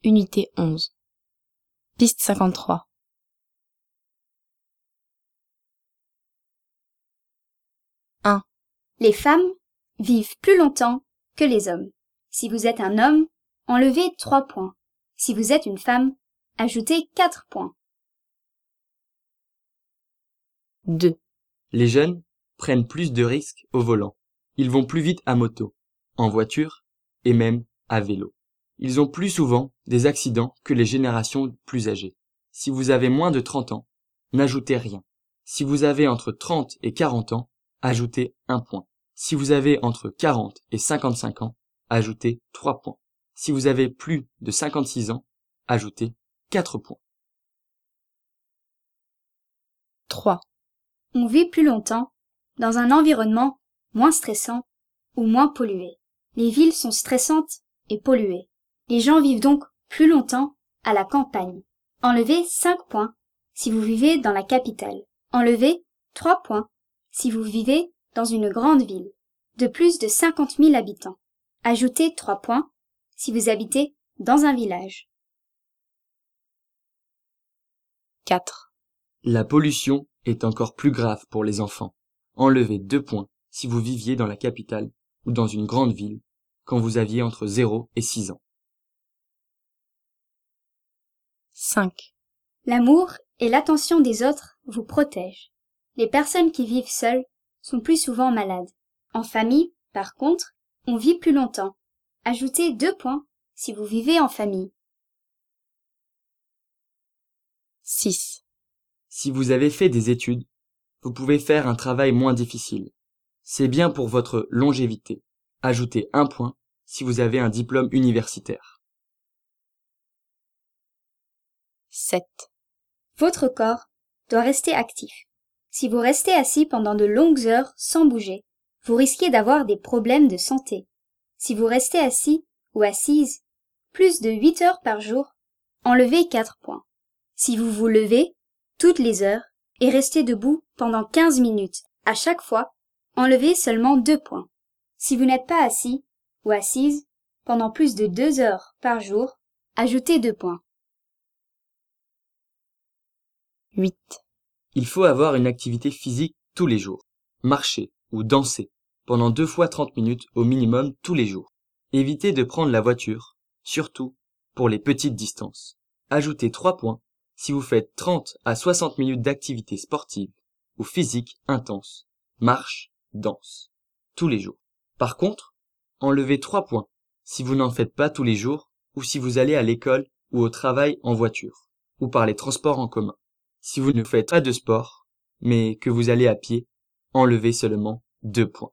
Unité 11. Piste 53. 1. Les femmes vivent plus longtemps que les hommes. Si vous êtes un homme, enlevez 3 points. Si vous êtes une femme, ajoutez 4 points. 2. Les jeunes prennent plus de risques au volant. Ils vont plus vite à moto, en voiture et même à vélo. Ils ont plus souvent des accidents que les générations plus âgées. Si vous avez moins de 30 ans, n'ajoutez rien. Si vous avez entre 30 et 40 ans, ajoutez 1 point. Si vous avez entre 40 et 55 ans, ajoutez 3 points. Si vous avez plus de 56 ans, ajoutez 4 points. 3. On vit plus longtemps dans un environnement moins stressant ou moins pollué. Les villes sont stressantes et polluées. Les gens vivent donc plus longtemps à la campagne. Enlevez 5 points si vous vivez dans la capitale. Enlevez 3 points si vous vivez dans une grande ville de plus de 50 000 habitants. Ajoutez 3 points si vous habitez dans un village. 4. La pollution est encore plus grave pour les enfants. Enlevez 2 points si vous viviez dans la capitale ou dans une grande ville quand vous aviez entre 0 et 6 ans. 5. L'amour et l'attention des autres vous protègent. Les personnes qui vivent seules sont plus souvent malades. En famille, par contre, on vit plus longtemps. Ajoutez 2 points si vous vivez en famille. 6. Si vous avez fait des études, vous pouvez faire un travail moins difficile. C'est bien pour votre longévité. Ajoutez 1 point si vous avez un diplôme universitaire. 7. Votre corps doit rester actif. Si vous restez assis pendant de longues heures sans bouger, vous risquez d'avoir des problèmes de santé. Si vous restez assis ou assise plus de 8 heures par jour, enlevez 4 points. Si vous vous levez toutes les heures et restez debout pendant 15 minutes à chaque fois, enlevez seulement 2 points. Si vous n'êtes pas assis ou assise pendant plus de 2 heures par jour, ajoutez 2 points. 8. Il faut avoir une activité physique tous les jours. Marcher ou danser pendant 2 fois 30 minutes au minimum tous les jours. Évitez de prendre la voiture, surtout pour les petites distances. Ajoutez 3 points si vous faites 30 à 60 minutes d'activité sportive ou physique intense, marche, danse, tous les jours. Par contre, enlevez 3 points si vous n'en faites pas tous les jours ou si vous allez à l'école ou au travail en voiture ou par les transports en commun. Si vous ne faites pas de sport, mais que vous allez à pied, enlevez seulement 2 points.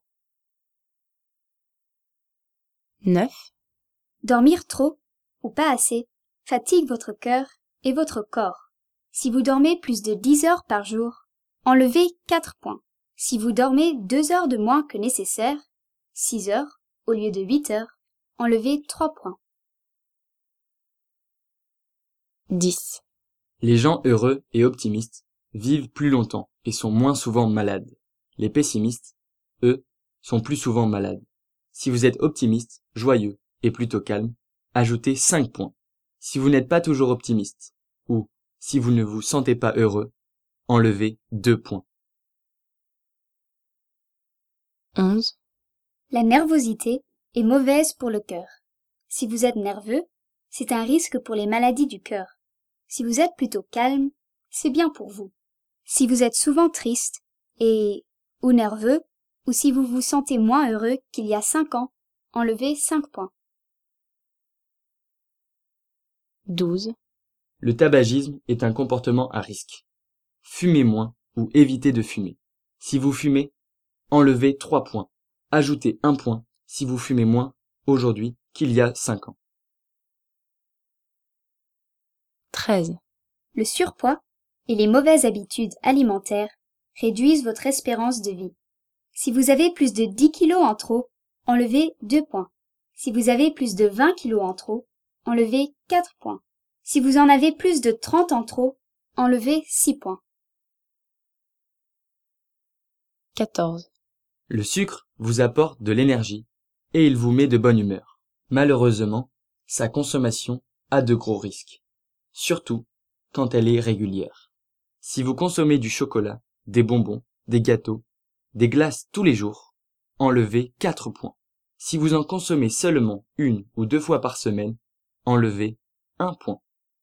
9. Dormir trop ou pas assez fatigue votre cœur et votre corps. Si vous dormez plus de 10 heures par jour, enlevez 4 points. Si vous dormez 2 heures de moins que nécessaire, 6 heures au lieu de 8 heures, enlevez 3 points. 10. Les gens heureux et optimistes vivent plus longtemps et sont moins souvent malades. Les pessimistes, eux, sont plus souvent malades. Si vous êtes optimiste, joyeux et plutôt calme, ajoutez 5 points. Si vous n'êtes pas toujours optimiste ou si vous ne vous sentez pas heureux, enlevez 2 points. 11. La nervosité est mauvaise pour le cœur. Si vous êtes nerveux, c'est un risque pour les maladies du cœur. Si vous êtes plutôt calme, c'est bien pour vous. Si vous êtes souvent triste ou nerveux, ou si vous vous sentez moins heureux qu'il y a 5 ans, enlevez 5 points. 12. Le tabagisme est un comportement à risque. Fumez moins ou évitez de fumer. Si vous fumez, enlevez 3 points. Ajoutez 1 point si vous fumez moins aujourd'hui qu'il y a 5 ans. 13. Le surpoids et les mauvaises habitudes alimentaires réduisent votre espérance de vie. Si vous avez plus de 10 kilos en trop, enlevez 2 points. Si vous avez plus de 20 kilos en trop, enlevez 4 points. Si vous en avez plus de 30 en trop, enlevez 6 points. 14. Le sucre vous apporte de l'énergie et il vous met de bonne humeur. Malheureusement, sa consommation a de gros risques, surtout quand elle est régulière. Si vous consommez du chocolat, des bonbons, des gâteaux, des glaces tous les jours, enlevez 4 points. Si vous en consommez seulement 1 ou 2 fois par semaine, enlevez 1 point.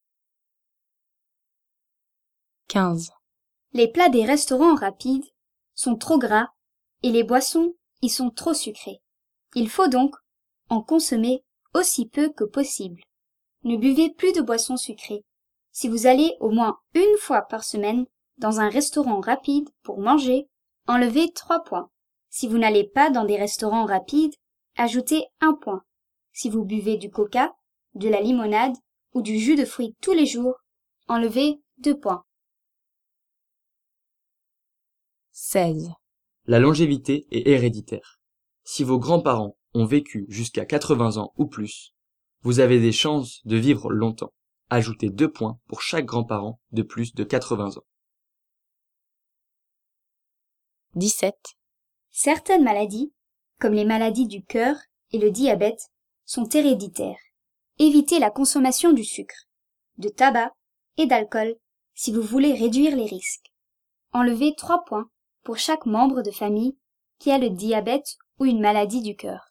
15, Les plats des restaurants rapides sont trop gras et les boissons y sont trop sucrées. Il faut donc en consommer aussi peu que possible. Ne buvez plus de boissons sucrées. Si vous allez au moins 1 fois par semaine dans un restaurant rapide pour manger, enlevez 3 points. Si vous n'allez pas dans des restaurants rapides, ajoutez 1 point. Si vous buvez du coca, de la limonade ou du jus de fruits tous les jours, enlevez 2 points. 16, La longévité est héréditaire. Si vos grands-parents ont vécu jusqu'à 80 ans ou plus, vous avez des chances de vivre longtemps. Ajoutez 2 points pour chaque grand-parent de plus de 80 ans. 17, Certaines maladies, comme les maladies du cœur et le diabète, sont héréditaires. Évitez la consommation du sucre, de tabac et d'alcool si vous voulez réduire les risques. Enlevez 3 points pour chaque membre de famille qui a le diabète ou une maladie du cœur.